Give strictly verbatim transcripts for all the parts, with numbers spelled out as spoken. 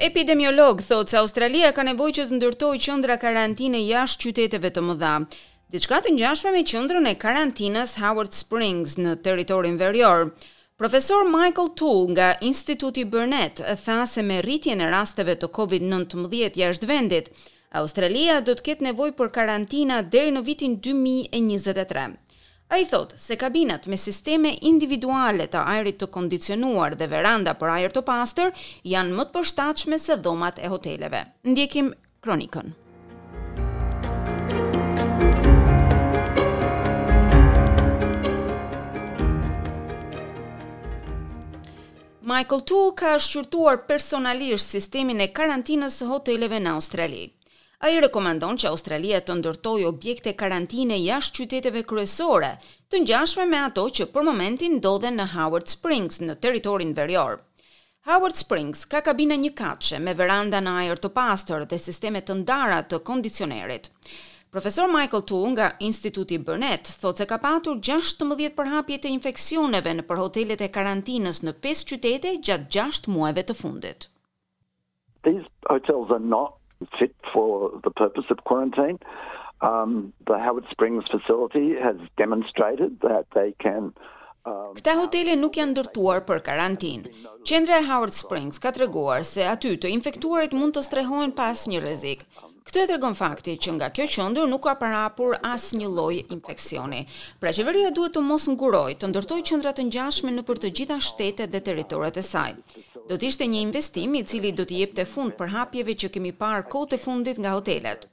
epidemiolog thotë se Australia ka nevojë që të ndërtojë qendra karantine jashtë qyteteve të mëdha. Diçka të ngjashme me qendrën e karantinës Howard Springs në territorin verior. Profesor Michael Toole nga Instituti Burnett tha se me rritjen e rasteve të kovid nëntëmbëdhjetë jashtë vendit, Australia do të ketë nevojë për karantina deri në vitin dy mijë e njëzet e tre. Ai thotë se kabinat me sisteme individuale të ajrit të kondicionuar dhe veranda për ajër të pastër janë më të përshtatshme se dhomat e hoteleve. Ndjekim kronikën. Michael Toole ka shqyrtuar personalisht sistemin e karantinës së hoteleve në Australi. Ai rekomandon që Australia të ndërtojë objekte karantine jashtë qyteteve kryesore, të ngjashme me ato që për momentin ndodhen në Howard Springs në territorin verior. Howard Springs ka kabina njëkatëshe me veranda në ajër të pastër dhe sisteme të ndara të kondicionerit. Profesor Michael Toole nga Instituti Burnett thotë se ka patur gjashtëmbëdhjetë përhapje të infeksioneve në për hotelet e karantinës në pesë qytete gjatë gjashtë muajve të fundit. These hotels are not fit for the purpose of quarantine. Um, the Howard Springs facility has demonstrated that they can um, Këta hotele nuk janë ndërtuar për karantinë. Qendra e Howard Springs ka treguar se aty të infektuarit mund të strehohen pa asnjë rrezik. Këtë e tregon fakti që nga kjo qendër nuk ka parapur asnjë lloj infeksioni. Pra qeveria duhet të mos ngurojë të ndërtojë qendra të ngjashme nëpër të gjitha shtetet dhe territoret e saj. Do të ishte një investim i cili do të jepte fund përhapjeve që kemi parë kohët e fundit nga hotelet.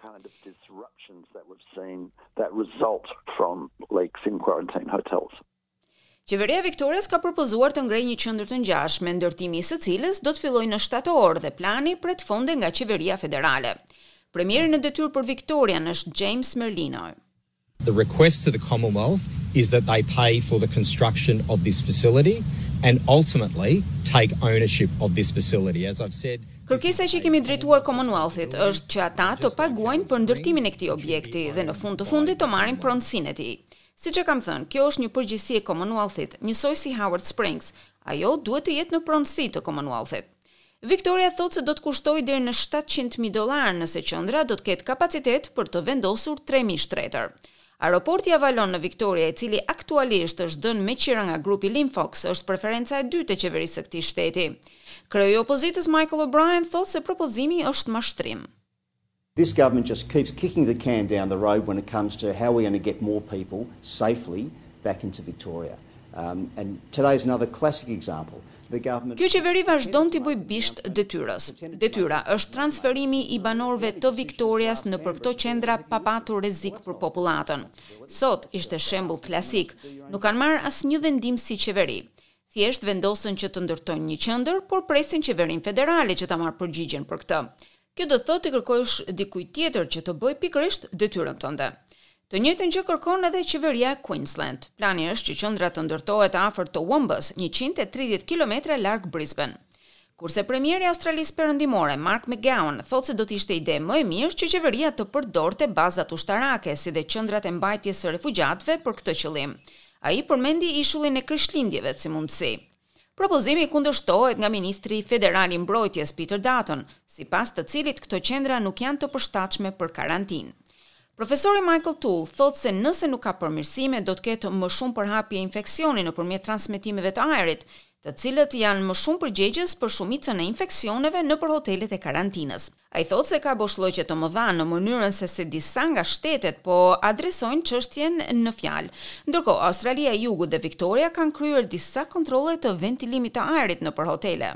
Qeveria e Victorias ka propozuar të ngrejë një qendër të ngjashme, ndërtimi i së cilës do të fillojë në shtator dhe plani pret fonde nga qeveria federale. Premieri në detyrë për Victorian është James Merlino. The request to the Commonwealth is that they pay for the construction of this facility and ultimately take ownership of this facility. As I've said, kërkesa që kemi drejtuar Commonwealthit është që ata të paguajnë për ndërtimin e këtij objekti dhe në fund të fundit të marrin pronësinë e tij. Siç e kam thënë, kjo është një përgjegjësi e Commonwealthit, njësoj si Howard Springs. Ajo duhet të jetë në pronësi të Commonwealthit. Victoria thotë se do të kushtojë deri në shtatëqind mijë dollar nëse qendra do të ketë kapacitet për të vendosur tre mijë shtretër. Aeroporti Avalon në Victoria, i cili aktualisht është dhënë me qira nga grupi Linfox, është preferenca e dytë e qeverisë së këtij shteti. Kreu i opozitës Michael O'Brien thotë se propozimi është mashtrim. This government just keeps kicking the can down the road when it comes to how we're going to get more people safely back into Victoria. Um, and today's another classic example. Kjo qeveri vazhdon t'i bëj bisht detyrës. Detyra është transferimi i banorëve të Victorias në për këto qendra pa patur rrezik për popullatën. Sot ishte shembull klasik, nuk kanë marrë asnjë vendim si qeveri. Thjesht vendosën që të ndërtojnë një qendër, por presin qeverinë federale që ta marrë përgjigjen për këtë. Kjo do thotë të kërkojsh dikujt tjetër që të bëjë pikërisht detyrën tënde. Të njëjtën gjë kërkon edhe qeveria e Queensland. Plani është që qendra të ndërtohet afër të Wombas, njëqind e tridhjetë kilometra larg Brisbane. Kurse premieri i Australisë Perëndimore, Mark McGowan, thotë se do të ishte ide më e mirë që qeveria të përdorte bazat ushtarake si dhe qendrat e mbajtjes së refugjatëve për këtë qëllim. Ai përmendi ishullin e Krishtlindjeve si mundësi. Propozimi kundërshtohet nga ministri federal i mbrojtjes Peter Dutton, sipas të cilit këto qendra nuk janë të përshtatshme për karantinë. Profesori Michael Toole thotë se nëse nuk ka përmirësime, do të ketë më shumë përhapje infeksioni nëpërmjet transmetimeve të ajrit, të cilët janë më shumë përgjegjës për shumicën e infeksioneve nëpër hotelet e karantinës. Ai thotë se ka boshllëqe të mëdha në mënyrën se se disa nga shtetet po adresojnë çështjen në fjalë. Ndërkohë, Australia e Jugut dhe Victoria kanë kryer disa kontrolle të ventilimit të ajrit nëpër hotele.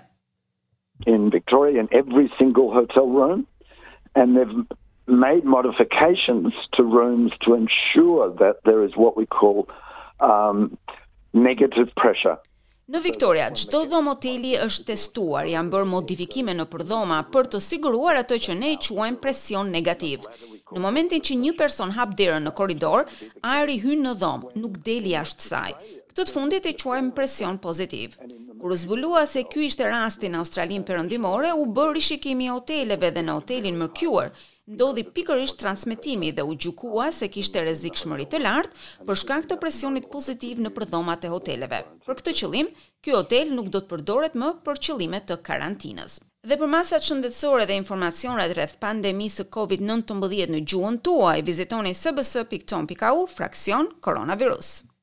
In Victoria, in every single hotel room, and they've made modifications to rooms to ensure that there is what we call um, negative pressure. Në Victoria, çdo dhomë hoteli është testuar, janë bërë modifikime në përdhoma për të siguruar atë që ne i quajmë presion negativ. Në momentin që një person hap derën në korridor, ajri hyn në dhomë, nuk del jashtë saj. Këtë të fundit e quajmë presion pozitiv. Kur u zbulua se ky ishte rasti në Australinë Perëndimore, u bë rishikimi i hoteleve dhe në hotelin Mercure ndodhi pikërisht transmetimi dhe u gjykua se kishte rrezikshmëri të lartë për shkak të presionit pozitiv në përdhomat e hoteleve. Për këtë qëllim, ky hotel nuk do të përdoret më për qëllime të karantinës. Dhe për masat shëndetësore dhe informacionet rreth pandemisë së kovid nëntëmbëdhjetë në gjuhën tuaj, vizitoni s b s pikë com pikë a u fraksion koronavirus.